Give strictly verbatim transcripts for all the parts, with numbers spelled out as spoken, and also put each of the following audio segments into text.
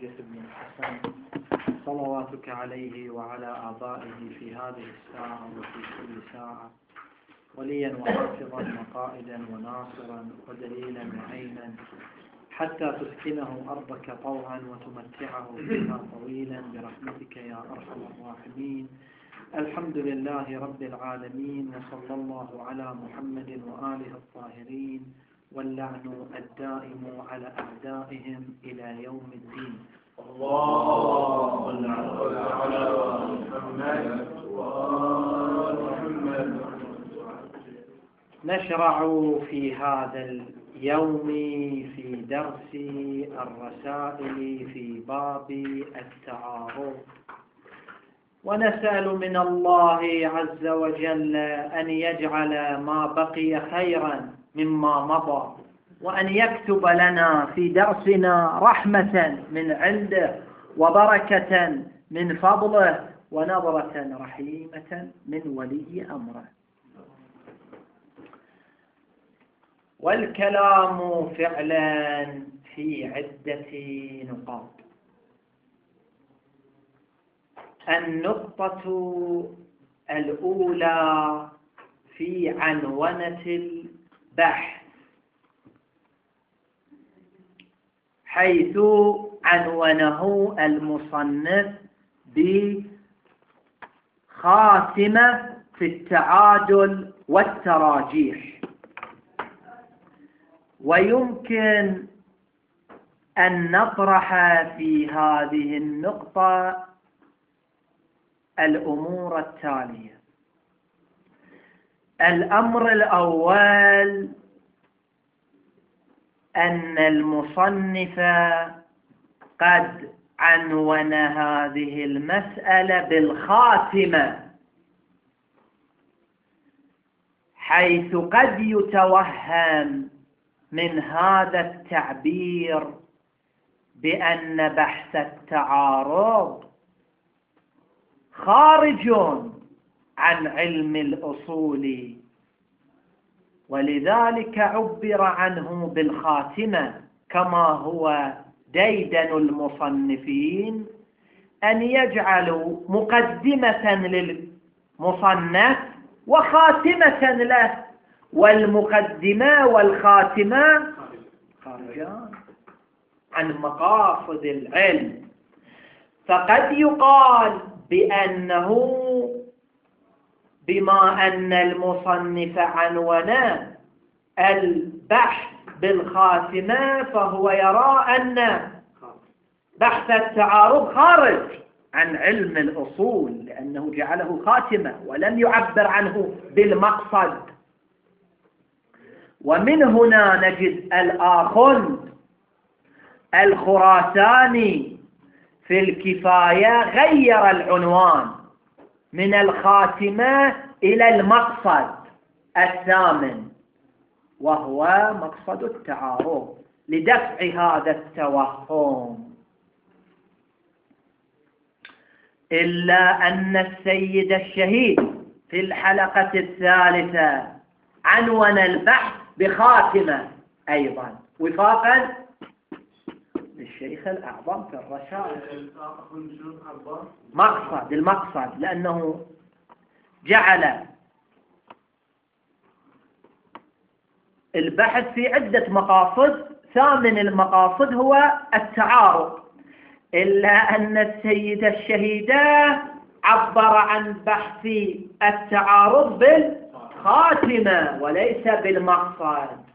نرجس بن الحسن صلواتك عليه وعلى آبائه في هذه الساعة وفي كل ساعة وليا وحافظا وقائدا وناصرا ودليلا وعينا حتى تسكنه أرضك طوعا وتمتعه فيها طويلا برحمتك يا أرحم الراحمين. الحمد لله رب العالمين، وصلى الله على محمد وآله الطاهرين، واللعن الدائم على أعدائهم إلى يوم الدين. اللهم صل على محمد وآل محمد. نشرع في هذا اليوم في درس الرسائل في باب التعارض، ونسأل من الله عز وجل أن يجعل ما بقي خيرا مما مضى، وأن يكتب لنا في درسنا رحمة من عنده وبركة من فضله ونظرة رحيمة من ولي أمره. والكلام فعلا في عدة نقاط. النقطة الأولى في عنونة البحث، حيث عنونه المصنف بخاتمة في التعادل والتراجيح. ويمكن أن نطرح في هذه النقطة الأمور التالية. الأمر الأول أن المصنف قد عنون هذه المسألة بالخاتمة، حيث قد يتوهم من هذا التعبير بأن بحث التعارض خارج عن علم الأصول، ولذلك عبر عنه بالخاتمة، كما هو ديدن المصنفين أن يجعلوا مقدمة للمصنف وخاتمة له، والمقدمة والخاتمة خارجان عن مقاصد العلم. فقد يقال بأنه بما أن المصنف عنون البحث بالخاتمة فهو يرى أن بحث التعارض خارج عن علم الأصول، لأنه جعله خاتمة ولم يعبر عنه بالمقصد. ومن هنا نجد الآخوند الخراساني في الكفاية غير العنوان من الخاتمة إلى المقصد الثامن، وهو مقصد التعارض، لدفع هذا التوهم. إلا أن السيد الشهيد في الحلقة الثالثة عنون البحث بخاتمة أيضا، وفاقا للشيخ الأعظم في الرسائل. مقصد المقصد لأنه جعل البحث في عدة مقاصد، ثامن المقاصد هو التعارض. إلا أن السيد الشهيدة عبر عن بحث التعارض بالخاتمة وليس بالمقصد.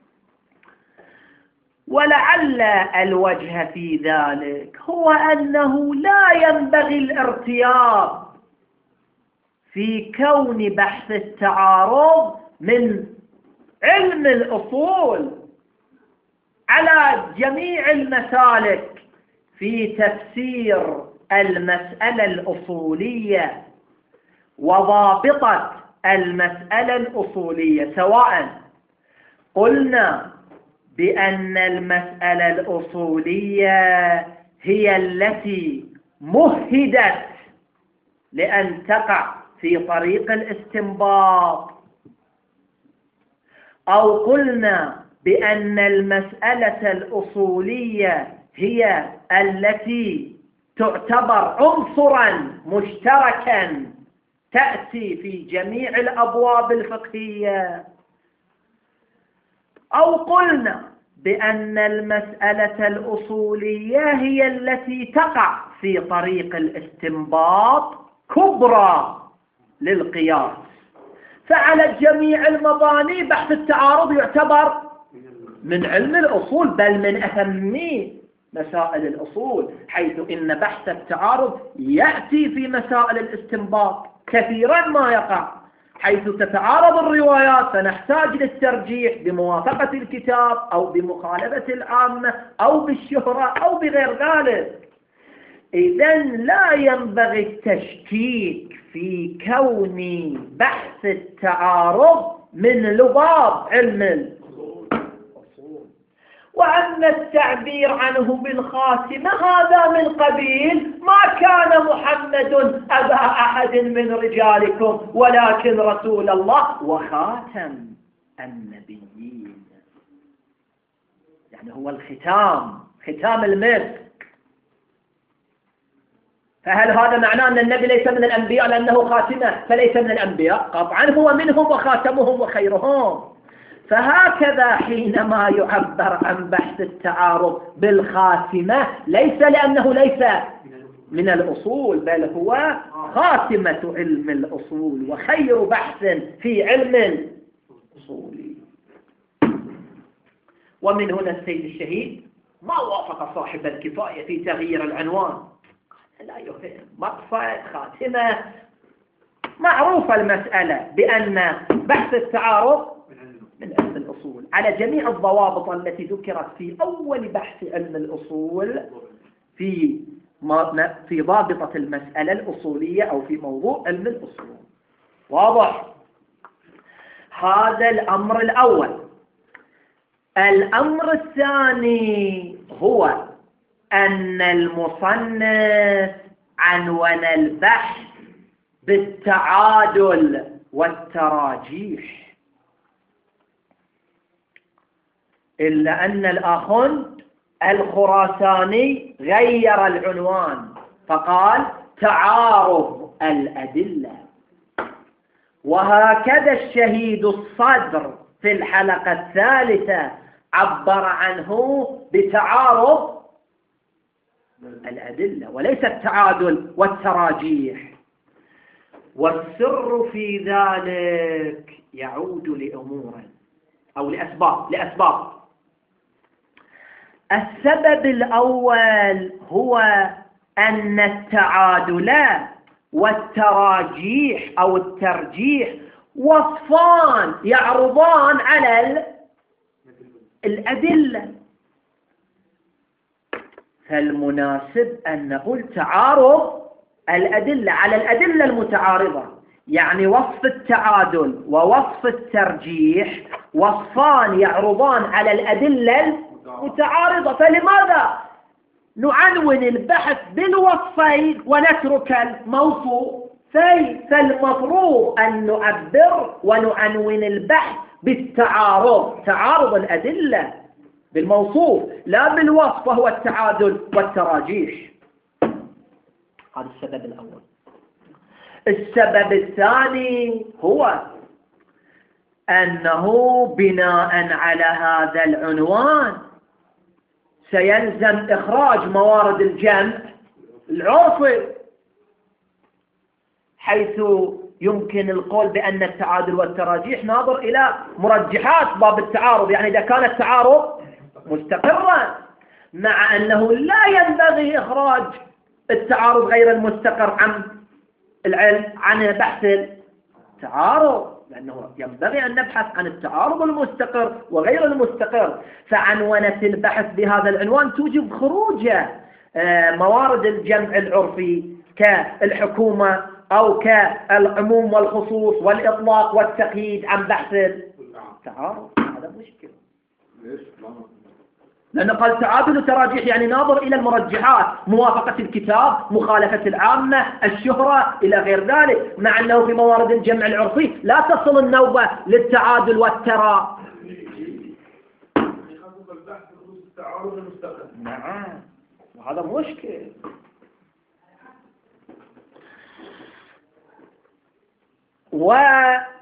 ولعل الوجه في ذلك هو أنه لا ينبغي الارتياب في كون بحث التعارض من علم الأصول على جميع المسالك في تفسير المسألة الأصولية وضابطة المسألة الأصولية، سواء قلنا بأن المسألة الأصولية هي التي مهدت لأن تقع في طريق الاستنباط، أو قلنا بأن المسألة الأصولية هي التي تعتبر عنصرا مشتركا تأتي في جميع الأبواب الفقهية، أو قلنا بأن المسألة الأصولية هي التي تقع في طريق الاستنباط كبرى للقياس، فعلى جميع المباني بحث التعارض يعتبر من علم الأصول، بل من أهم مسائل الأصول، حيث إن بحث التعارض يأتي في مسائل الاستنباط كثيرا ما يقع، حيث تتعارض الروايات فنحتاج للترجيح بموافقة الكتاب أو بمخالفة العامة أو بالشهرة أو بغير ذلك. إذن لا ينبغي التشكيك في كون بحث التعارض من لباب علم الأصول، وأن التعبير عنه بالخاتمة هذا من قبيل ما كان محمد أبا أحد من رجالكم ولكن رسول الله وخاتم النبيين، يعني هو الختام، ختام المسك. فهل هذا معناه أن النبي ليس من الأنبياء لأنه خاتمه فليس من الأنبياء؟ قطعا هو منهم وخاتمهم وخيرهم. فهكذا حينما يعبر عن بحث التعارض بالخاتمة ليس لأنه ليس من الأصول، بل هو خاتمة علم الأصول وخير بحث في علم الأصول. ومن هنا السيد الشهيد ما وافق صاحب الكفاية في تغيير العنوان، لا يهم، مقصد خاتمة، معروفة المسألة بأن بحث التعارض من علم الأصول على جميع الضوابط التي ذكرت في أول بحث علم الأصول في في ضابطة المسألة الأصولية أو في موضوع علم الأصول. واضح؟ هذا الأمر الأول. الأمر الثاني هو أن المصنف عنون البحث بالتعادل والتراجيح، إلا أن الآخوند الخراساني غير العنوان فقال تعارض الأدلة، وهكذا الشهيد الصدر في الحلقة الثالثة عبر عنه بتعارض الأدلة وليس التعادل والتراجيح. والسر في ذلك يعود لأمور أو لأسباب لأسباب السبب الأول هو أن التعادل والتراجيح أو الترجيح وصفان يعرضان على الأدلة، فالمناسب أن نقول تعارض الأدلة على الأدلة المتعارضة، يعني وصف التعادل ووصف الترجيح وصفان يعرضان على الأدلة المتعارضة، فلماذا نعنون البحث بالوصفين ونترك الموصوفين؟ فالمفروض أن نعبر ونعنون البحث بالتعارض، تعارض الأدلة بالموصوف لا بالوصف وهو التعادل والتراجيح. هذا السبب الأول. السبب الثاني هو أنه بناء على هذا العنوان سيلزم إخراج موارد الجمع العرفي، حيث يمكن القول بأن التعادل والتراجيح ناظر إلى مرجحات باب التعارض، يعني إذا كان التعارض مستقرا، مع أنه لا ينبغي إخراج التعارض غير المستقر عن العلم عن بحث التعارض، لأنه ينبغي أن نبحث عن التعارض المستقر وغير المستقر. فعنونة البحث بهذا العنوان توجب خروج موارد الجمع العرفي كالحكومة أو كالعموم والخصوص والإطلاق والتقييد عن بحث التعارض. هذا مشكلة، لأنه قال تعادل وتراجيح يعني ناظر إلى المرجحات، موافقة الكتاب، مخالفة العامة، الشهرة إلى غير ذلك، مع أنه في موارد الجمع العرفي لا تصل النوبة للتعادل والتراجيح. التعارض المستقر. نعم. هذا مشكل. والسبب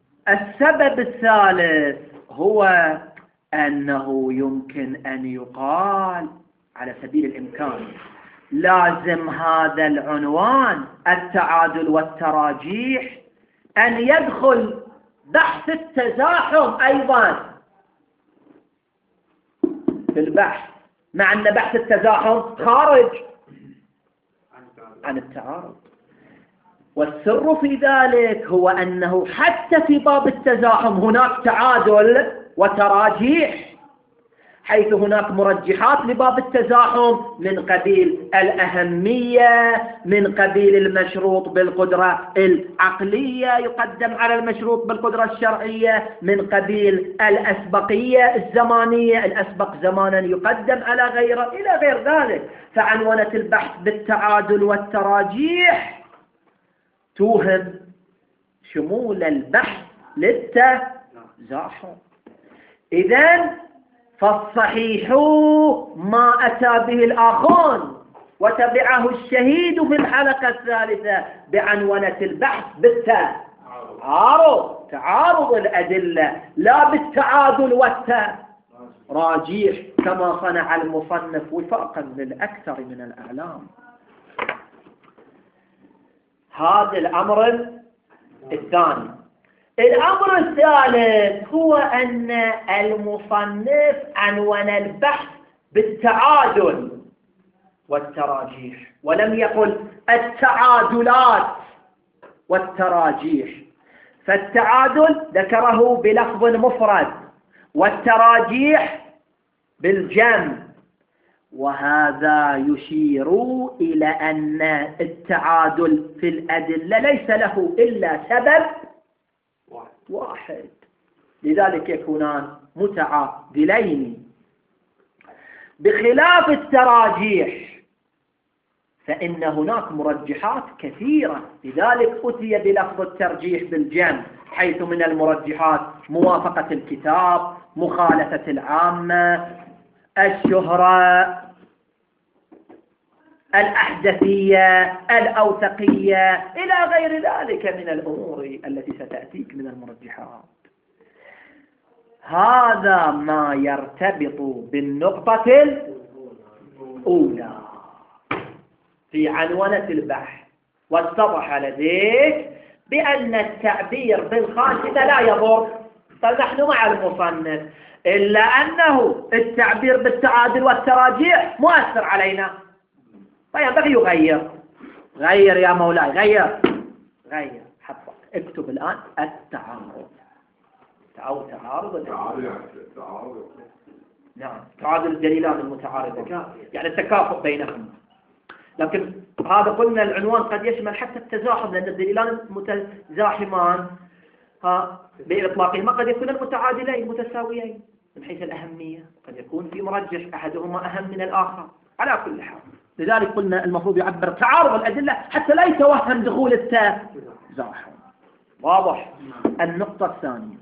الثالث هو أنه يمكن أن يقال على سبيل الإمكان لازم هذا العنوان التعادل والتراجيح أن يدخل بحث التزاحم أيضا في البحث، مع أن بحث التزاحم خارج عن التعارض. والسر في ذلك هو أنه حتى في باب التزاحم هناك تعادل وتراجيح، حيث هناك مرجحات لباب التزاحم من قبيل الأهمية، من قبيل المشروط بالقدرة العقلية يقدم على المشروط بالقدرة الشرعية، من قبيل الأسبقية الزمانية، الأسبق زمانا يقدم على غيره إلى غير ذلك. فعنونت البحث بالتعادل والتراجيح توهم شمول البحث للتزاحم. إذن فالصحيح ما أتى به الآخون وتبعه الشهيد في الحلقة الثالثة بعنونة البحث بالتعارض، تعارض الأدلة، لا بالتعادل والتراجيح كما صنع المصنف وفاقا للأكثر من الأعلام. هذا الأمر الثاني. الأمر الثالث هو أن المصنف عنون البحث بالتعادل والتراجيح ولم يقل التعادلات والتراجيح، فالتعادل ذكره بلفظ مفرد والتراجيح بالجمع، وهذا يشير إلى أن التعادل في الأدلة ليس له إلا سبب واحد، لذلك يكونان متعادلين. بخلاف التراجيح فإن هناك مرجحات كثيرة، لذلك أتي بلفظ الترجيح بالجمع، حيث من المرجحات موافقة الكتاب، مخالفة العامة، الشهرة، الأحدثية، الأوثقية، إلى غير ذلك من الأمور التي ستأتيك من المرجحات. هذا ما يرتبط بالنقطة الأولى في عنونة البحث. واتضح لديك بأن التعبير بالخاتمة لا يضر، فنحن مع المصنف، إلا أنه التعبير بالتعادل والتراجيح مؤثر علينا، فينبغي يغير. غير يا مولاي، غير غير حفظك، اكتب الآن التعارض أو تعارض تعارض نعم، تعادل الدليلان المتعارضة، يعني التكافؤ بينهم. لكن هذا قلنا العنوان قد يشمل حتى التزاحم، لأن الدليلان المتزاحمان ها بإطلاقهما قد يكونان متعادلين متساويين من حيث الأهمية، قد يكون في مرجح أحدهما أهم من الآخر. على كل حال، لذلك قلنا المفروض يعبر تعارض الأدلة حتى لا يتوهم دخول التزاحم. واضح؟ النقطة الثانية،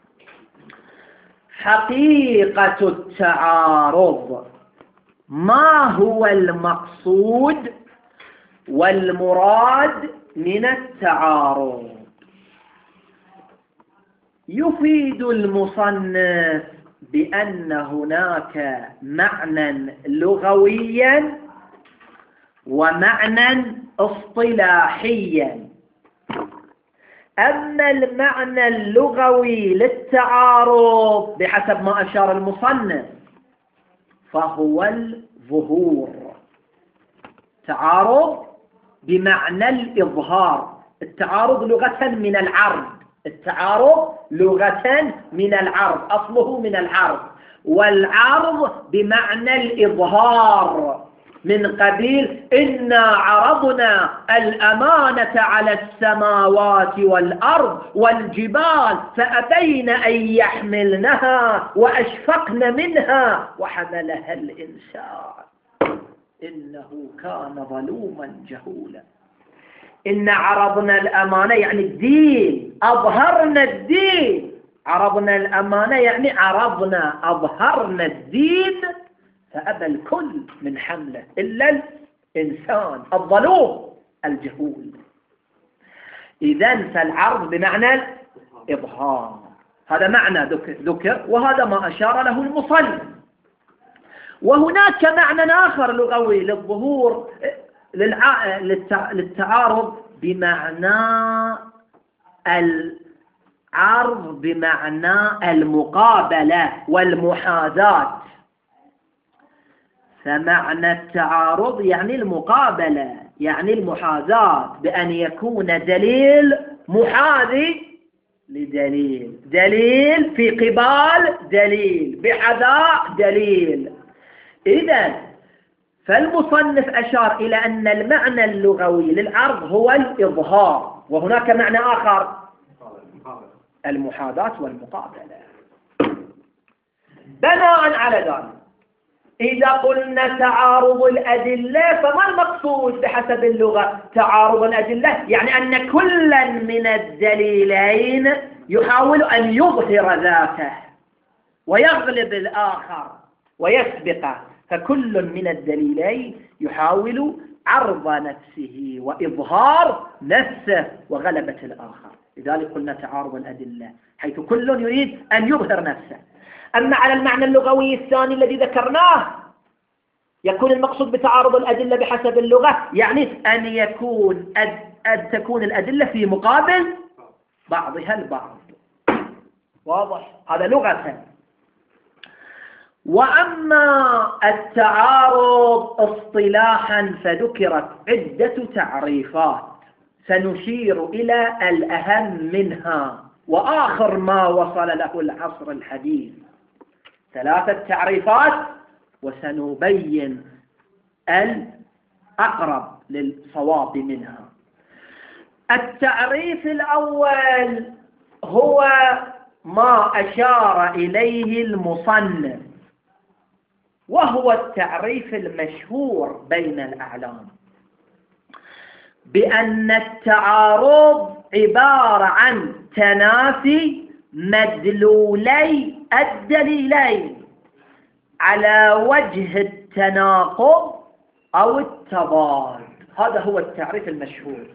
حقيقة التعارض. ما هو المقصود والمراد من التعارض؟ يفيد المصنف بأن هناك معنى لغويا ومعنى اصطلاحيا. أما المعنى اللغوي للتعارض بحسب ما أشار المصنف فهو الظهور. تعارض بمعنى الإظهار. التعارض لغة من العرض، التعارض لغة من العرض، أصله من العرض، والعرض بمعنى الإظهار، من قبيل إنا عرضنا الأمانة على السماوات والأرض والجبال فأبين أن يحملنها وأشفقن منها وحملها الإنسان إنه كان ظلوما جهولا. إن عرضنا الأمانة يعني الدين، أظهرنا الدين. عرضنا الأمانة يعني عرضنا أظهرنا الدين فأبى الكل من حمله إلا الإنسان الظلوم الجهول. إذن فالعرض بمعنى الإظهار، هذا معنى ذكر، وهذا ما أشار له المصنف. وهناك معنى آخر لغوي للظهور للع... للتعارض بمعنى العرض بمعنى المقابلة والمحاذاة. فمعنى التعارض يعني المقابلة، يعني المحاذاة، بأن يكون دليل محاذي لدليل، دليل في قبال دليل، بحذاء دليل. إذن فالمصنف أشار إلى أن المعنى اللغوي للعرض هو الإظهار، وهناك معنى آخر المحاذاة والمقابلة. بناء على ذلك إذا قلنا تعارض الأدلة، فما المقصود بحسب اللغة تعارض الأدلة؟ يعني أن كلا من الدليلين يحاول أن يظهر ذاته ويغلب الآخر ويسبقه، فكل من الدليلين يحاول عرض نفسه وإظهار نفسه وغلبة الآخر، لذلك قلنا تعارض الأدلة، حيث كل يريد أن يظهر نفسه. أما على المعنى اللغوي الثاني الذي ذكرناه، يكون المقصود بتعارض الأدلة بحسب اللغة يعني أن يكون أد... أن تكون الأدلة في مقابل بعضها البعض. واضح؟ هذا لغة. وأما التعارض اصطلاحا فذكرت عدة تعريفات، سنشير إلى الأهم منها وآخر ما وصل له العصر الحديث، ثلاثة تعريفات، وسنبين الأقرب للصواب منها. التعريف الأول هو ما أشار إليه المصنف، وهو التعريف المشهور بين الأعلام بأن التعارض عبارة عن تنافي مدلولي الدليلين على وجه التناقض أو التضاد. هذا هو التعريف المشهور،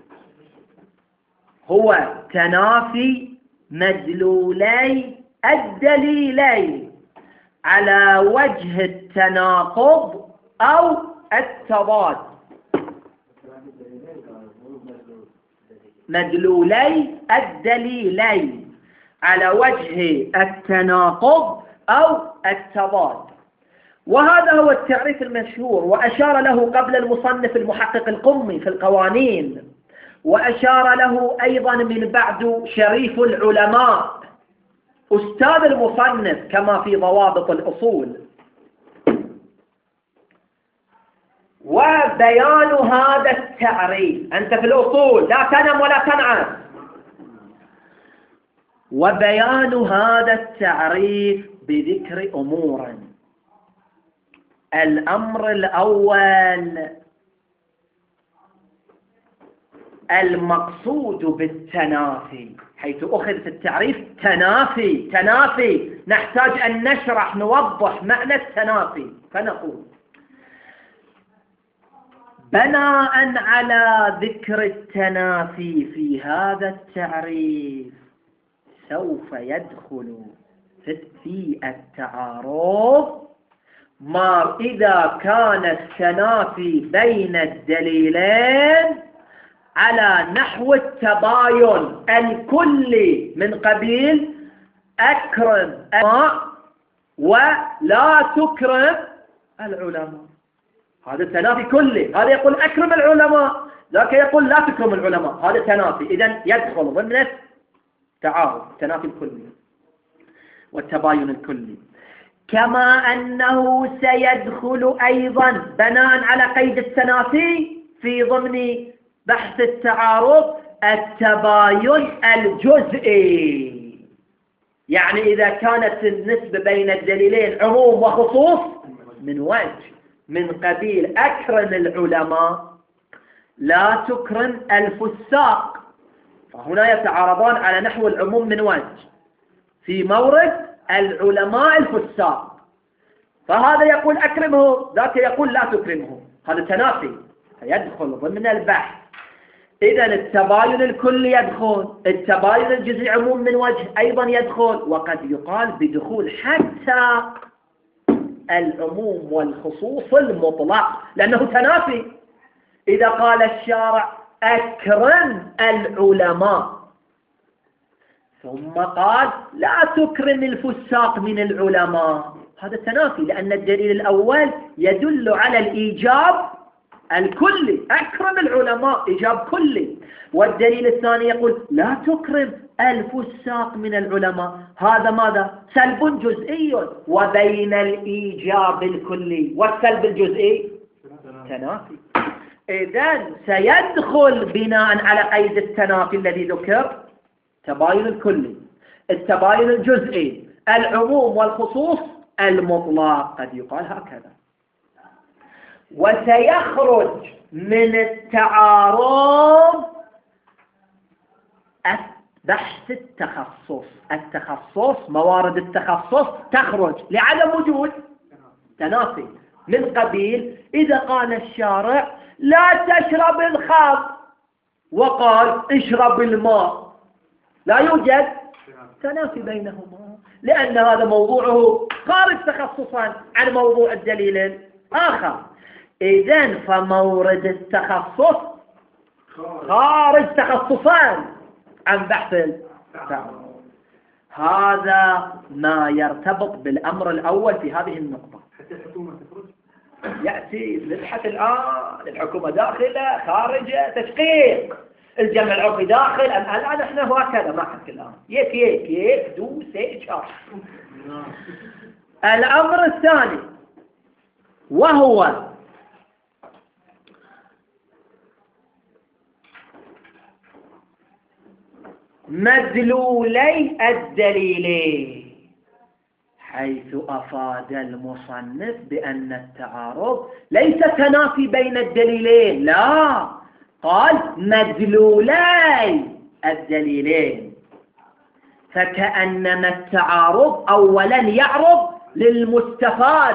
هو تنافي مدلولي الدليلين على وجه التناقض أو التضاد. مدلولي الدليلين على وجه التناقض أو التضاد، وهذا هو التعريف المشهور، وأشار له قبل المصنف المحقق القمي في القوانين، وأشار له أيضا من بعد شريف العلماء أستاذ المصنف كما في ضوابط الأصول. وبيان هذا التعريف، أنت في الأصول لا تنم ولا تنعس، وبيان هذا التعريف بذكر أمور. الأمر الأول المقصود بالتنافي، حيث أخذ في التعريف تنافي تنافي نحتاج أن نشرح نوضح معنى التنافي، فنقول بناء على ذكر التنافي في هذا التعريف سوف يدخل في التعارض ما إذا كان التنافي بين الدليلين على نحو التباين الكلي من قبيل أكرم العلماء ولا تكرم العلماء. هذا التنافي كلي، هذا يقول أكرم العلماء، ذاك يقول لا تكرم العلماء، هذا تنافي. إذن يدخل ضمن التعارض التنافي الكلي والتباين الكلي، كما أنه سيدخل أيضا بناء على قيد التنافي في ضمن بحث التعارض التباين الجزئي، يعني إذا كانت النسبة بين الدليلين عموم وخصوص من وجه من قبيل أكرم العلماء لا تكرم الفساق، فهنا يتعارضان على نحو العموم من وجه في مورد العلماء الفساق، فهذا يقول أكرمه، ذاك يقول لا تكرمه، هذا تنافي يدخل ضمن البحث. إذا التباين الكلي يدخل، التباين الجزئي عموم من وجه أيضا يدخل، وقد يقال بدخول حتى العموم والخصوص المطلق لأنه تنافي. إذا قال الشارع أكرم العلماء ثم قال لا تكرم الفساق من العلماء، هذا تنافي، لأن الدليل الأول يدل على الإيجاب الكلي، أكرم العلماء إيجاب كلي، والدليل الثاني يقول لا تكرم الفساق من العلماء، هذا ماذا؟ سلب جزئي، وبين الإيجاب الكلي والسلب الجزئي تنافي. إذن سيدخل بناء على قيد التنافي الذي ذكر التباين الكلي، التباين الجزئي، العموم والخصوص المطلق، قد يقال هكذا. وسيخرج من التعارض بحث التخصص، التخصص موارد التخصص تخرج لعدم وجود تنافي، من قبيل إذا قال الشارع لا تشرب الخمر وقال اشرب الماء، لا يوجد تنافي بينهما، لأن هذا موضوعه خارج تخصصا عن موضوع الدليل الآخر. إذن فمورد التخصص خارج تخصصان عن بحث التعارض. هذا ما يرتبط بالأمر الأول في هذه النقطة. حتى الحكومة تخرج يأتي نبحث الآن الحكومة داخلة خارجة تشقيق، الجمع العرفي داخل، الآن نحن هكذا ما حكي الآن يك يك يك دو سي شار. الأمر الثاني وهو مدلولي الدليلين، حيث أفاد المصنف بأن التعارض ليس تنافي بين الدليلين، لا، قال مدلولي الدليلين، فكأنما التعارض أولا يعرض للمستفاد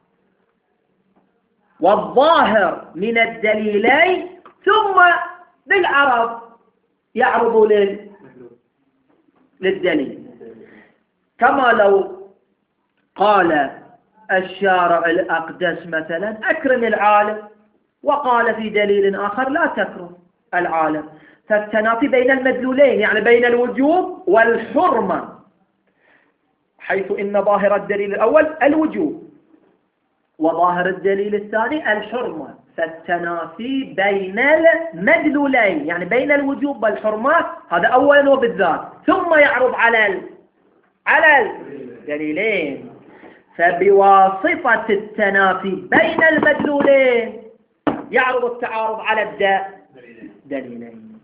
والظاهر من الدليلين، ثم بالعرض يعرض لل للدليل. كما لو قال الشارع الأقدس مثلا أكرم العالم، وقال في دليل آخر لا تكرم العالم، فالتنافي بين المدلولين يعني بين الوجوب والحرمة، حيث إن ظاهر الدليل الأول الوجوب وظاهر الدليل الثاني الحرمة، فالتنافي بين المدلولين يعني بين الوجوب والحرمات هذا أولا وبالذات، ثم يعرض على ال... على الدليلين، فبواسطة التنافي بين المدلولين يعرض التعارض على الدليلين.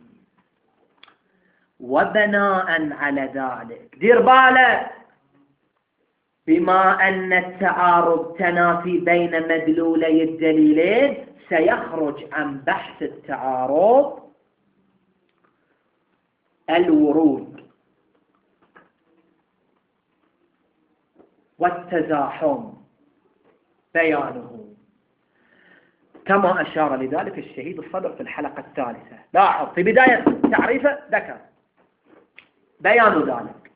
وبناء على ذلك دير بالك، بما أن التعارض تنافي بين مدلولي الدليلين سيخرج عن بحث التعارض الورود والتزاحم بيانه، كما أشار لذلك الشهيد الصدر في الحلقة الثالثة. لاحظ في بداية تعريفه ذكر بيان ذلك.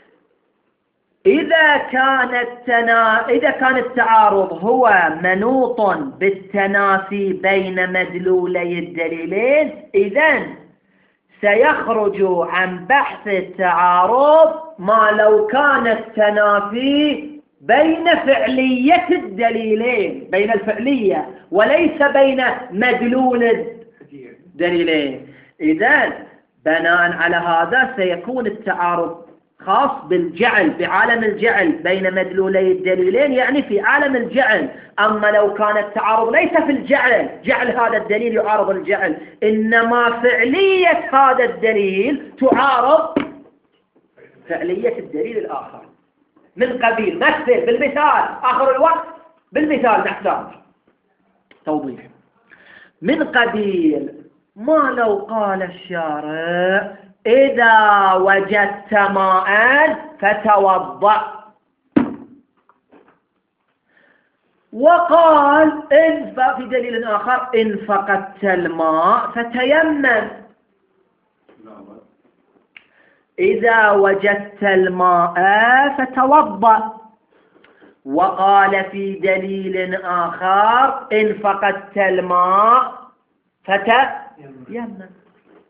إذا كان التنا... إذا كان التعارض هو منوط بالتنافي بين مدلولي الدليلين، إذن سيخرج عن بحث التعارض ما لو كان التنافي بين فعلية الدليلين، بين الفعلية وليس بين مدلول الدليلين. إذن بناء على هذا سيكون التعارض خاص بالجعل، بعالم الجعل بين مدلولي الدليلين، يعني في عالم الجعل. أما لو كان التعارض ليس في الجعل، جعل هذا الدليل يعارض الجعل، إنما فعلية هذا الدليل تعارض فعلية الدليل الآخر، من قبيل مثل بالمثال، آخر الوقت بالمثال نحتاج توضيح، من قبيل ما لو قال الشارع إذا وجدت ماء فتوضأ، وقال إن في دليل آخر إن فقدت الماء فتيمم، إذا وجدت الماء فتوضأ. وقال في دليل آخر إن فقدت الماء فتيمم.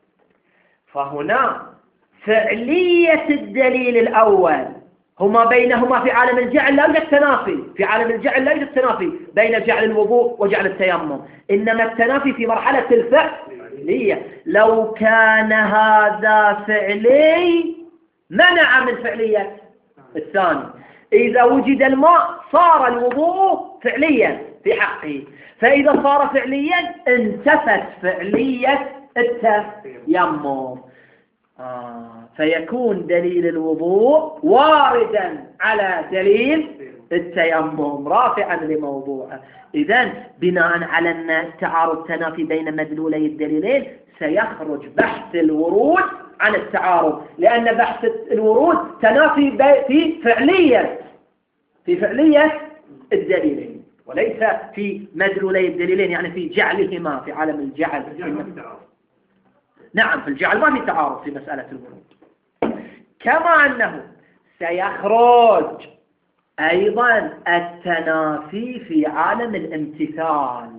فهنا فعلية الدليل الأول هما بينهما في عالم الجعل لا يوجد تنافي، في عالم الجعل لا يوجد تنافي بين جعل الوضوء وجعل التيمم، إنما التنافي في مرحلة الفعلية. لو كان هذا فعلي منع من فعلية الثاني. إذا وجد الماء صار الوضوء فعليا في حقه، فإذا صار فعليا انتفت فعلية التيمم. آه فيكون دليل الوضوء واردا على دليل التيمم رافعا لموضوعه. إذن بناء على أن التعارض تنافي بين مدلولي الدليلين سيخرج بحث الورود عن التعارض، لأن بحث الورود تنافي في فعلية في فعلية الدليلين وليس في مدلولي الدليلين، يعني في جعلهما في عالم الجعل. نعم في الجعل ما في تعارض في مسألة الورود. كما أنه سيخرج أيضا التنافي في عالم الامتثال،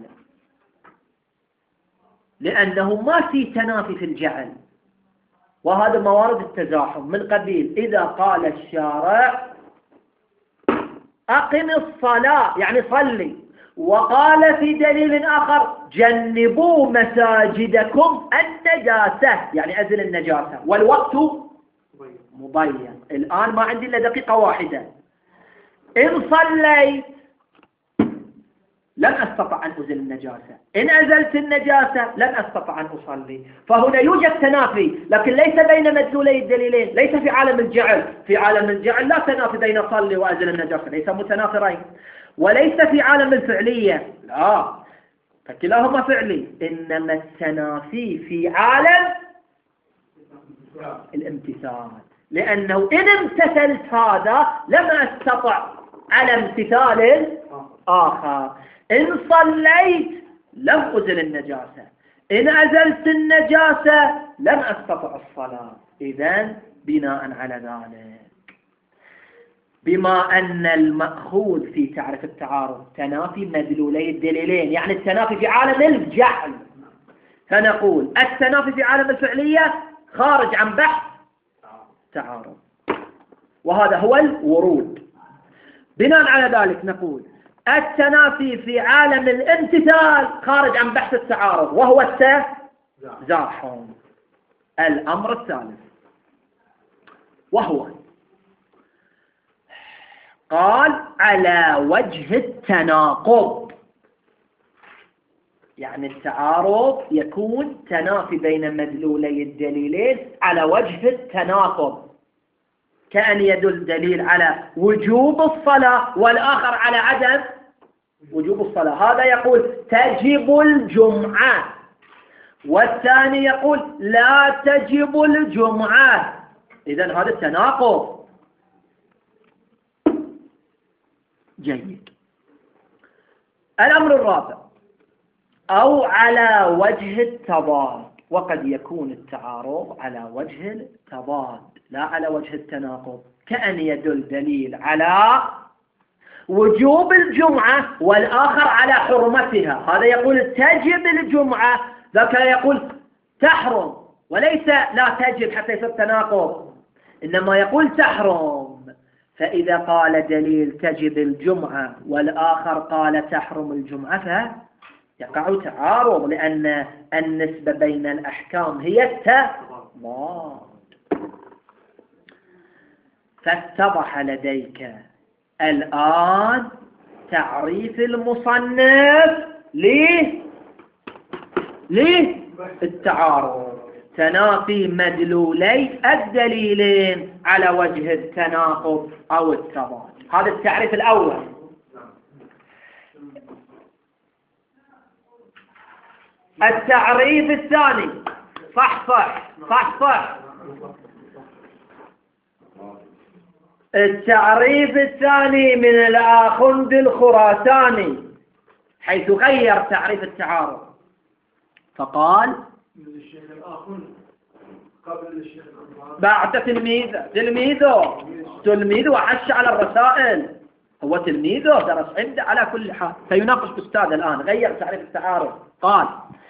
لأنه ما في تنافي في الجعل، وهذا موارد التزاحم من قبيل إذا قال الشارع أقم الصلاة يعني صلي، وقال في دليل آخر جنبوا مساجدكم النجاسة يعني أزل النجاسة والوقت مضيق. الآن ما عندي إلا دقيقة واحدة، إن صليت لن أستطع أن أزل النجاسة، إن أزلت النجاسة لن أستطع أن أصلي. فهنا يوجد تنافي، لكن ليس بين مدلولي الدليلين، ليس في عالم الجعل. في عالم الجعل لا تنافي بين صلي وأزل النجاسة، ليس متنافرين. وليس في عالم الفعلية، لا فكلاهما فعلي، إنما التنافي في عالم الامتثال، لأنه إن امتثلت هذا لم أستطع على امتثال آخر. إن صليت لم أزل النجاسة، إن أزلت النجاسة لم أستطع الصلاة. إذن بناء على ذلك بما أن المأخوذ في تعريف التعارض تنافي مدلولي الدليلين، يعني التنافي في عالم الجعل، فنقول التنافي في عالم الفعلية خارج عن بحث تعارض، وهذا هو الورود. بناء على ذلك نقول التنافي في عالم الامتثال خارج عن بحث التعارض، وهو التزاحم. الأمر الثالث وهو قال على وجه التناقض، يعني التعارض يكون تنافي بين مدلولي الدليلين على وجه التناقض، كأن يدل دليل على وجوب الصلاة والآخر على عدم وجوب الصلاة. هذا يقول تجب الجمعة والثاني يقول لا تجب الجمعة، إذن هذا التناقض. جيد. الأمر الرابع أو على وجه التضاد، وقد يكون التعارض على وجه التضاد لا على وجه التناقض، كأن يدل دليل على وجوب الجمعة والآخر على حرمتها. هذا يقول تجب الجمعة، ذاك يقول تحرم، وليس لا تجب حتى يصير تناقض، إنما يقول تحرم. فإذا قال دليل تجب الجمعة والآخر قال تحرم الجمعة فيقع تعارض، لأن النسبة بين الأحكام هي التضاد. فاتضح لديك الآن تعريف المصنف ليه ليه التعارض، تنافي مدلولي الدليلين على وجه التناقض أو التضاد. هذا التعريف الأول. التعريف الثاني صح صح صح صح التعريف الثاني من الآخند الخراساني، حيث غير تعريف التعارض فقال من الشيخ الآخند قبل الشيخ الأنصاري بعد تلميذه تلميذه تلميذه وعش على الرسائل، هو تلميذه درس عنده على كل حال، فيناقش أستاذ الآن غير تعريف التعارض. قال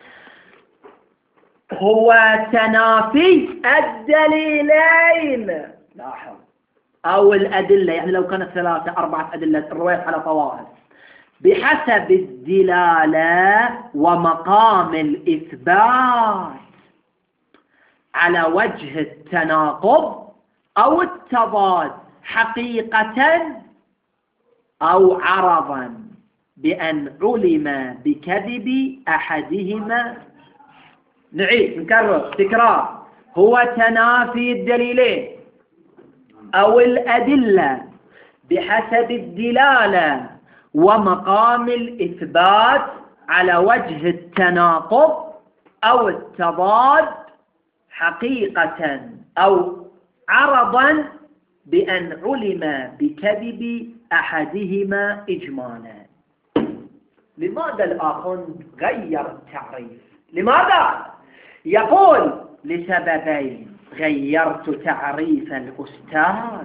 هو تنافي الدليلين، لاحظ، أو الأدلة، يعني لو كانت ثلاثة أربعة أدلة الرواية على طوائف، بحسب الدلالة ومقام الإثبات على وجه التناقض أو التضاد حقيقة أو عرضا، بأن علم بكذب أحدهما. نعيد نكرر تكرار، هو تنافي الدليلين أو الأدلة بحسب الدلالة ومقام الإثبات على وجه التناقض أو التضاد حقيقة أو عرضا، بأن علم بكذب أحدهما إجمالا. لماذا الآخند غير التعريف؟ لماذا؟ يقول لسببين: غيرت تعريف الأستاذ.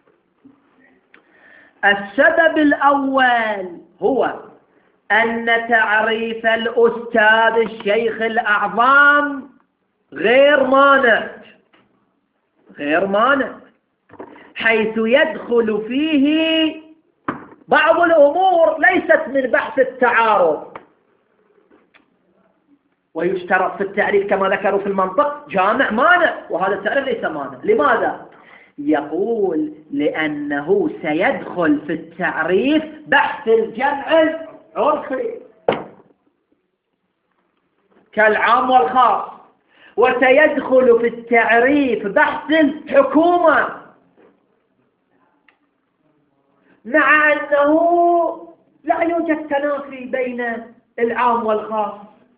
السبب الأول هو أن تعريف الأستاذ الشيخ الأعظم غير مانع غير مانع حيث يدخل فيه بعض الأمور ليست من بحث التعارض، ويشترط في التعريف كما ذكروا في المنطق جامع مانع، وهذا التعريف ليس مانع. لماذا؟ يقول لأنه سيدخل في التعريف بحث الجمع العرفي كالعام والخاص، وسيدخل في التعريف بحث الحكومة، مع أنه لا يوجد تنافي بين العام والخاص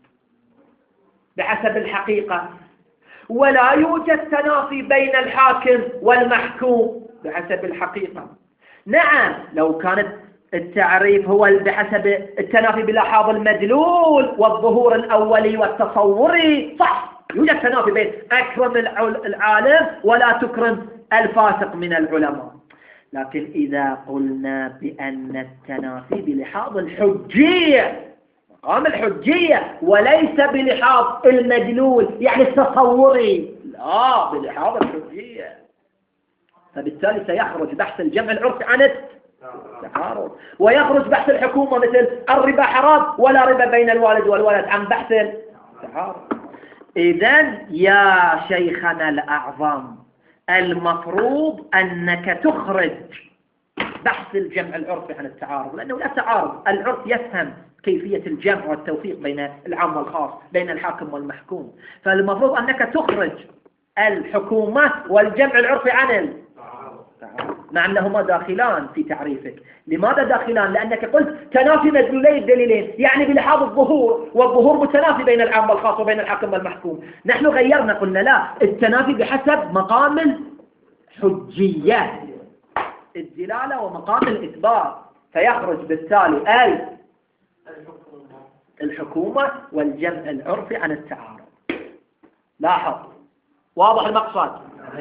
بحسب الحقيقة، ولا يوجد تنافي بين الحاكم والمحكوم بحسب الحقيقة. نعم لو كانت التعريف هو بحسب التنافي بلحاظ المدلول والظهور الأولي والتصوري، صح، يوجد تنافي بين أكرم العالم ولا تكرم الفاسق من العلماء. لكن إذا قلنا بأن التنافي بلحاظ الحجية، مقام الحجية، وليس بلحاظ المدلول يعني التصوري، لا، بلحاظ الحجية، فبالتالي سيخرج بحث الجمع العرفي عن التعارض، ويخرج بحث الحكومة مثل الربا حرام ولا ربا بين الوالد والولد عن بحث التعارض. إذن يا شيخنا الأعظم، المفروض أنك تخرج بحث الجمع العرفي عن التعارض، لأنه لا تعارض، العرف يفهم كيفية الجمع والتوفيق بين العام والخاص، بين الحاكم والمحكوم، فالمفروض أنك تخرج الحكومة والجمع العرفي عن التعارض، مع أنهما داخلان في تعريفك. لماذا داخلان؟ لأنك قلت تنافي مدلولي الدليلين، يعني بلحاظ الظهور، والظهور متنافي بين العام والخاص وبين الحاكم والمحكوم. نحن غيرنا، قلنا لا، التنافي بحسب مقام الحجية، الدلالة ومقام الإثبات، فيخرج بالتالي أي الحكومة والجمع العرفي عن التعارض. لاحظ، واضح المقصد؟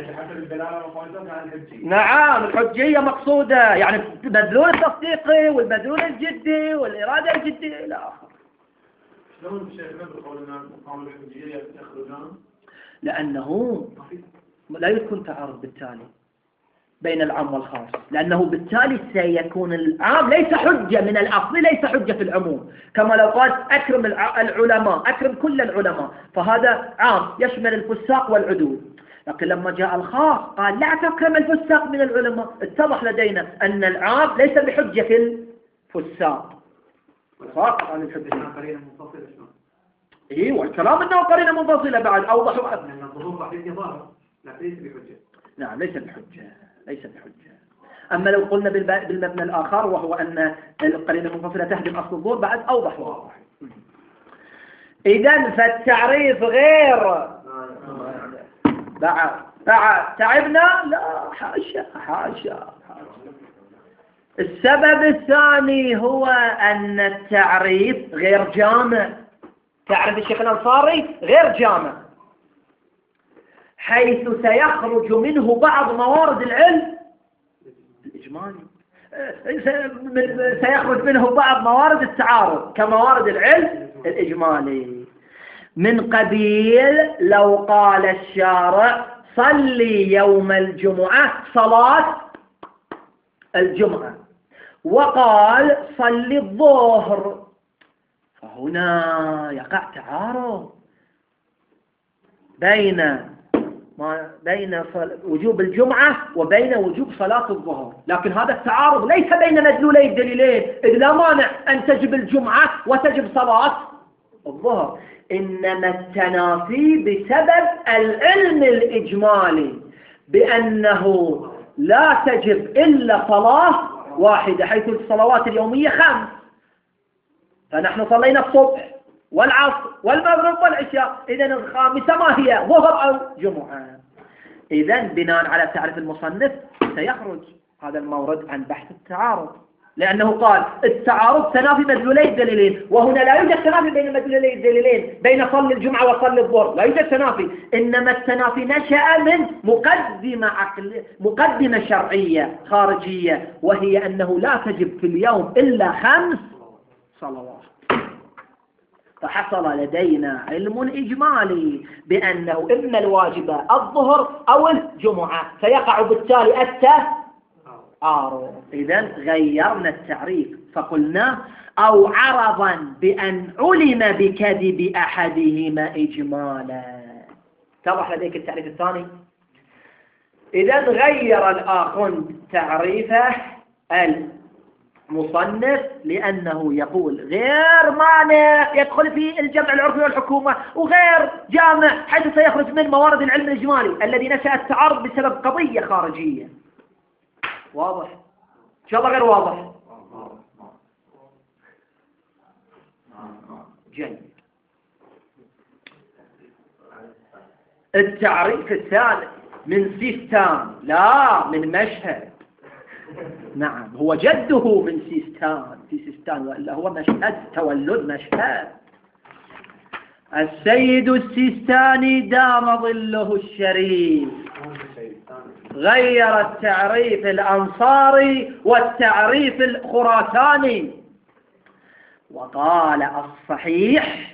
نعم، الحجية مقصودة، يعني المدلول التصديقي والمدلول الجدي والإرادة الجدية إلى آخره. شلون شيخنا بقولنا مقام الحجية يخرجان؟ لأنه لا يكون تعارض بالتالي بين العام والخاص، لأنه بالتالي سيكون العام ليس حجة من الأصل، ليس حجة في العموم، كما لو قال أكرم العلماء، أكرم كل العلماء، فهذا عام يشمل الفساق والعدول. لكن لما جاء الخاص قال لا تكرم الفساق من العلماء، اتضح لدينا أن العام ليس بحجة في الفساق، ساقط عن الحجة. قرينة منفصلة شلون؟ إيه، والكلام أنه قرينة منفصلة بعد أوضح وأبنى. لأن الظهور راح يجي ظاهر، لكن ليس بحجة. نعم، ليس بحجة، ليس بحجة. أما لو قلنا بالمبنى الآخر وهو أن القرينة المنفصلة تهدم أصل الظهور، بعد أوضح واضح. إذن فالتعريف غير بعد بعد تعبنا، لا، حاشا حاشا السبب الثاني هو أن التعريف غير جامع. تعرف الشيخ الأنصاري غير جامع، حيث سيخرج منه بعض موارد العلم الإجمالي، سيخرج منه بعض موارد التعارض كموارد العلم الإجمالي، من قبيل لو قال الشارع صلي يوم الجمعة صلاة الجمعة وقال صلي الظهر، فهنا يقع تعارض بين ما بين وجوب الجمعة وبين وجوب صلاة الظهر. لكن هذا التعارض ليس بين مدلولي الدليلين، إذ لا مانع أن تجب الجمعة وتجب صلاة الظهر، إنما التنافي بسبب العلم الإجمالي بأنه لا تجب إلا صلاة واحدة، حيث الصلوات اليومية خمس، فنحن صلينا الصبح والعصر والمغرب والعشاء، إذن الخامسة ما هي؟ ظهر أو جمعة. إذن بناء على تعريف المصنف سيخرج هذا المورد عن بحث التعارض، لأنه قال التعارض تنافي مدلولي الدليلين، وهنا لا يوجد تنافي بين مدلولي الدليلين، بين صلي الجمعة وصلي الظهر لا يوجد تنافي، إنما التنافي نشأ من مقدمة عقل مقدمة شرعية خارجية، وهي أنه لا تجب في اليوم إلا خمس صلوات. فحصل لدينا علم إجمالي بأنه إما الواجب الظهر أو الجمعة، فيقع بالتالي التعارض. إذن غيرنا التعريف فقلنا أو عرضا بأن علم بكذب أحدهما إجمالا. اتضح لديك التعريف الثاني؟ إذن غير الآخر تعريفه المصنف لأنه يقول غير مانع يدخل في الجمع العرفي والحكومة، وغير جامع حيث سيخرج من موارد العلم الإجمالي الذي نشأ التعارض بسبب قضية خارجية. واضح؟ إن شاء الله غير واضح؟ جيد. التعريف الثالث من سيستان، لا من مشهد. نعم هو جده من سيستان، في سيستان، وإلا هو مشهد تولد مشهد. السيد السيستاني دام ظله الشريف غير التعريف الأنصاري والتعريف الخراساني، وقال الصحيح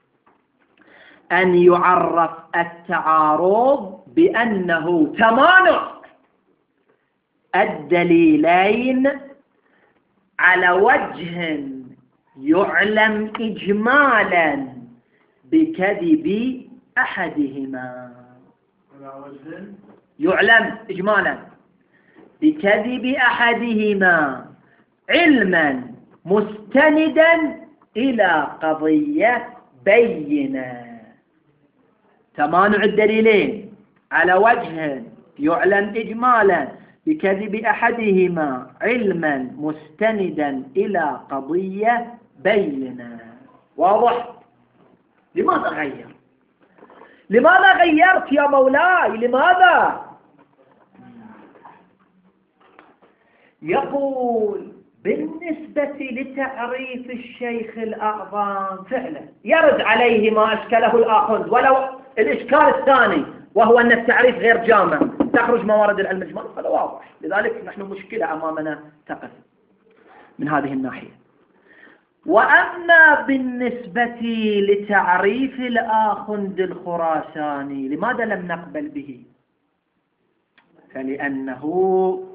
أن يعرف التعارض بأنه تمانع الدليلين على وجه يعلم إجمالا بكذب أحدهما، يعلم إجمالا بكذب أحدهما علما مستندا إلى قضية بينة. تمانع الدليلين على وجه يعلم إجمالا بكذب أحدهما علما مستندا إلى قضية بينة. واضح؟ لماذا غير؟ لماذا غيرت يا مولاي؟ لماذا؟ يقول بالنسبة لتعريف الشيخ الأعظم فعلا يرد عليه ما أشكله الآخذ، ولو الإشكال الثاني وهو أن التعريف غير جامع، تخرج موارد العلم الإجمالي، هذا واضح. لذلك نحن مشكلة أمامنا تقف من هذه الناحية. وأما بالنسبة لتعريف الآخند الخراساني لماذا لم نقبل به؟ فلأنه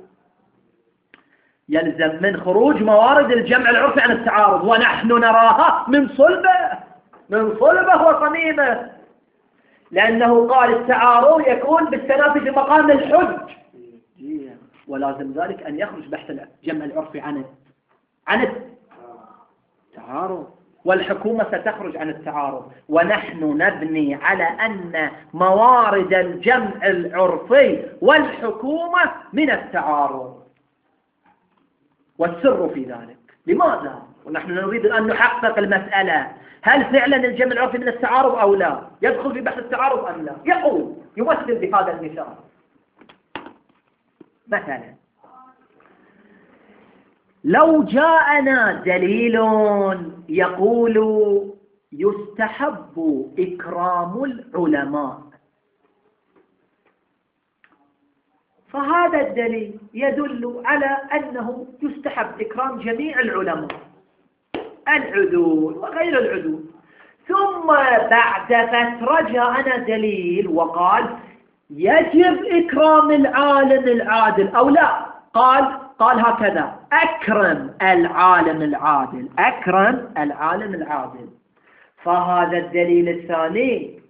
يلزم من خروج موارد الجمع العرفي عن التعارض، ونحن نراها من صلبه من صلبه وصميمه، لأنه قال التعارض يكون بالتنافي في مقام الحج، ولازم ذلك أن يخرج بحث الجمع العرفي عن عن التعارض، والحكومة ستخرج عن التعارض، ونحن نبني على أن موارد الجمع العرفي والحكومة من التعارض، والسر في ذلك. لماذا؟ ونحن نريد أن نحقق المسألة، هل فعلا الجمع العرفي من التعارض أو لا؟ يدخل في بحث التعارض أم لا؟ يقول يمثل بهذا المثال مثلا لو جاءنا دليل يقول يستحب إكرام العلماء، فهذا الدليل يدل على أنه يستحب إكرام جميع العلماء العدول وغير العدول. ثم بعد فترة جاءنا دليل وقال يجب إكرام العالم العادل أو لا، قال قال هكذا: أكرم العالم العادل، أكرم العالم العادل. فهذا الدليل الثاني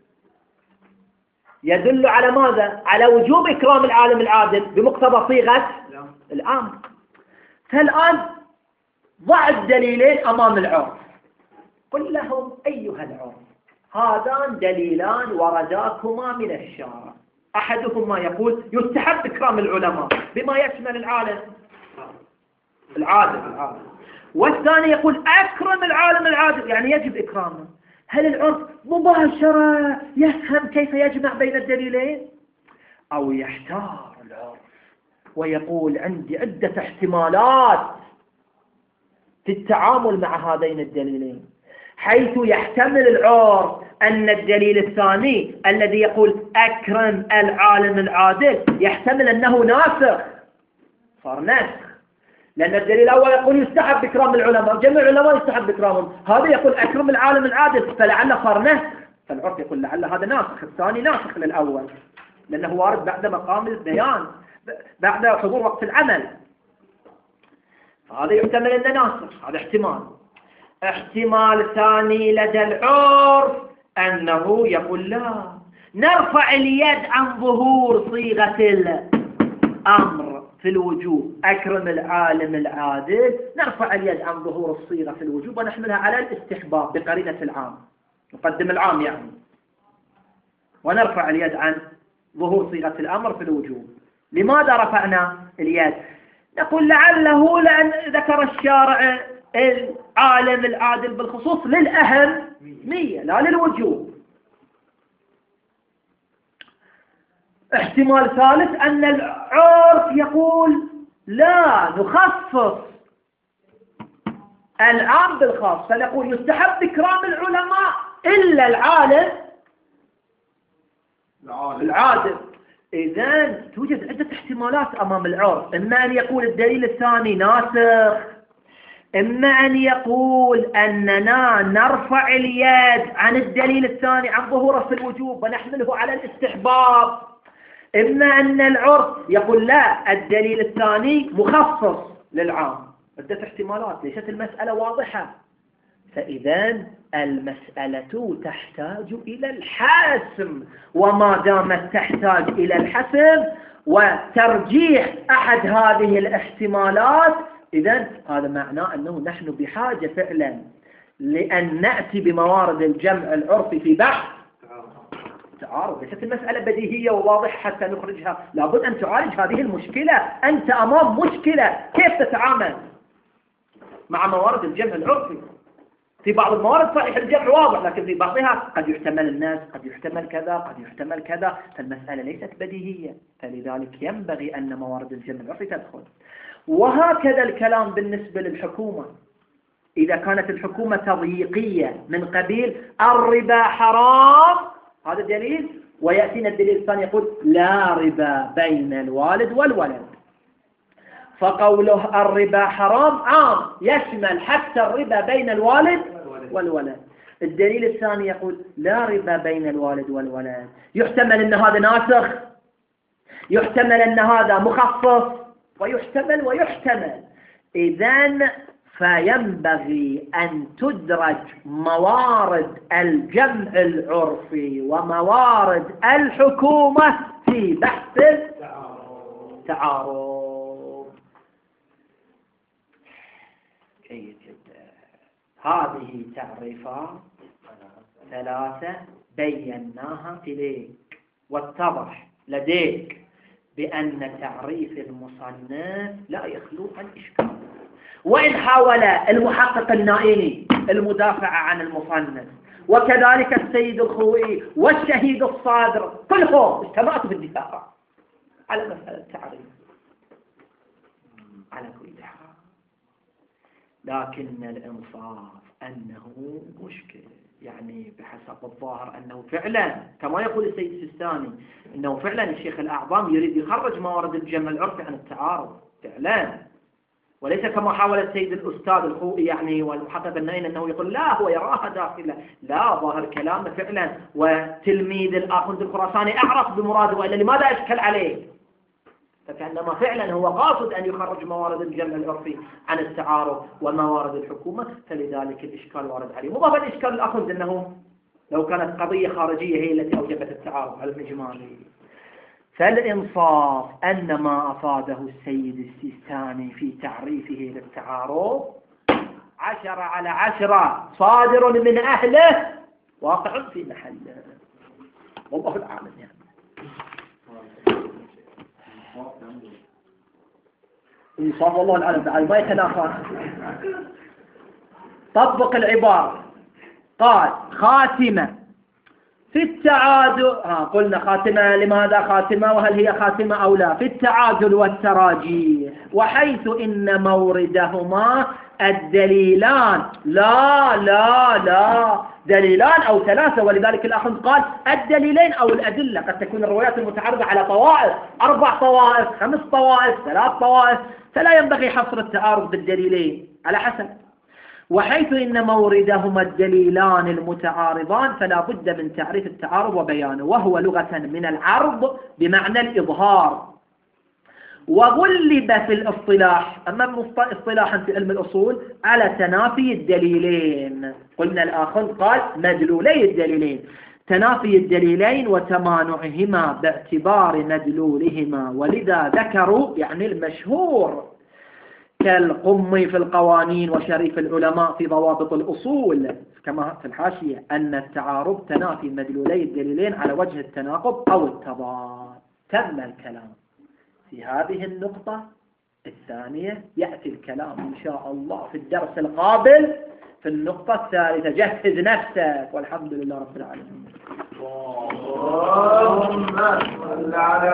يدل على ماذا؟ على وجوب إكرام العالم العادل بمقتضى صيغة الأمر. فالآن ضع الدليلين أمام العرف، قل لهم أيها العرف هذان دليلان ورداكما من الشارع، أحدهما يقول يستحب إكرام العلماء بما يشمل العالم العادل العادل، والثاني يقول أكرم العالم العادل يعني يجب إكرامه. هل العرف مباشرة يفهم كيف يجمع بين الدليلين، أو يحتار العرف ويقول عندي عدة احتمالات في التعامل مع هذين الدليلين، حيث يحتمل العرف أن الدليل الثاني الذي يقول أكرم العالم العادل يحتمل أنه ناسخ، صار نسخ، لأن الدليل الأول يقول يستحب إكرام العلماء، جميع العلماء يستحب إكرامهم، هذا يقول أكرم العالم العادل، فلعل صار نسخ، فالعرف يقول لعل هذا ناسخ، الثاني ناسخ للأول لأنه وارد بعد مقام البيان، بعد حضور وقت العمل، هذا يحتمل أنه ناسخ، هذا احتمال. احتمال ثاني لدى العرف أنه يقول لا، نرفع اليد عن ظهور صيغة الأمر في الوجوب، أكرم العالم العادل، نرفع اليد عن ظهور الصيغة في الوجوب ونحملها على الاستحباب بقرينة العام، نقدم العام يعني، ونرفع اليد عن ظهور صيغة الأمر في الوجوب. لماذا رفعنا اليد؟ نقول لعله لأن ذكر الشارع العالم العادل بالخصوص للأهمية لا للوجوب. احتمال ثالث أن العرف يقول لا، نخصص العام بالخاص، فنقول يستحب إكرام العلماء إلا العالم العادل. إذن توجد عدة احتمالات أمام العرف، إما أن يقول الدليل الثاني ناسخ، إما أن يقول أننا نرفع اليد عن الدليل الثاني عن ظهوره في الوجوب ونحمله على الاستحباب، إما أن العرف يقول لا، الدليل الثاني مخصص للعام. عدة احتمالات، ليست المسألة واضحة، فإذا المسألة تحتاج إلى الحسم، وما دامت تحتاج إلى الحسم وترجيح أحد هذه الاحتمالات، إذن هذا معناه أنه نحن بحاجة فعلا لأن نأتي بموارد الجمع العرفي في بحث تعارض. ليست المسألة بديهية وواضحة حتى نخرجها، لابد أن تعالج هذه المشكلة، أنت أمام مشكلة كيف تتعامل مع موارد الجمع العرفي. في بعض الموارد صحيح الجمع واضح، لكن في بعضها قد يحتمل الناس، قد يحتمل كذا، قد يحتمل كذا، فالمسألة ليست بديهية، فلذلك ينبغي أن موارد الجمع العرفي تدخل. وهكذا الكلام بالنسبة للحكومة، إذا كانت الحكومة تضييقية من قبيل الربا حرام، هذا دليل، ويأتينا الدليل الثاني يقول لا ربا بين الوالد والولد، فقوله الربا حرام عام يشمل حتى الربا بين الوالد والولد. الدليل الثاني يقول لا ربا بين الوالد والولد، يحتمل أن هذا ناسخ، يحتمل أن هذا مخصص، ويحتمل ويحتمل. إذن فينبغي أن تدرج موارد الجمع العرفي وموارد الحكومة في بحث التعارض. جيد جدا. هذه تعريفات ثلاثة بيناها إليك، واتضح لديك بأن تعريف المصنف لا يخلو عن إشكال، وإن حاول المحقق النائني المدافع عن المصنف وكذلك السيد الخوئي والشهيد الصادر كلهم اجتمعوا في الدفاع على مسألة التعريف. على كل حال لكن الإنصاف أنه مشكل، يعني بحسب الظاهر أنه فعلا كما يقول السيد السيستاني أنه فعلا الشيخ الأعظم يريد يخرج موارد الجمع العرفي عن التعارض فعلا، وليس كما حاول السيد الأستاذ الخوئي يعني والمحقق النائن أنه يقول لا هو يراها داخلة. لا، ظاهر كلامه فعلا، وتلميذ الآخوند الخراساني أعرف بمراده، وإلا لماذا أشكل عليه؟ فكأنما فعلا هو قاصد أن يخرج موارد الجمع العرفي عن التعارض وموارد الحكومة، فلذلك الإشكال وارد عليه. مضاف الإشكال الآخوند أنه لو كانت قضية خارجية هي التي أوجبت التعارض على الإجمالي. فالإنصاف أن ما أفاده السيد السيستاني في تعريفه للتعارض عشرة على عشرة صادر من أهله واقع في محله، والله العالم يعني. إنصاف والله العالم ما يتنافى. طبق العبارة، قال خاتمة في التعادل، ها قلنا خاتمة، لماذا خاتمة وهل هي خاتمة أو لا؟ في التعادل والتراجيح، وحيث إن موردهما الدليلان، لا لا لا دليلان أو ثلاثة، ولذلك الأخ قال الدليلين أو الأدلة، قد تكون الروايات المتعارضة على طوائف، أربع طوائف، خمس طوائف، ثلاث طوائف، فلا ينبغي حصر التعارض بالدليلين على حسب. وحيث إن موردهما الدليلان المتعارضان فلا بد من تعريف التعارض وبيانه، وهو لغة من العرض بمعنى الإظهار، وغلب في الاصطلاح، أما اصطلاحا في علم الأصول على تنافي الدليلين. قلنا الآخر قال مدلولي الدليلين، تنافي الدليلين وتمانعهما باعتبار مدلولهما، ولذا ذكروا يعني المشهور كالقمي في القوانين وشريف العلماء في ضوابط الأصول كما في الحاشية أن التعارض تنافي مدلولي الدليلين على وجه التناقض أو التضاد. تم الكلام في هذه النقطة الثانية، يأتي الكلام إن شاء الله في الدرس القابل في النقطة الثالثة. جهز نفسك، والحمد لله رب العالمين.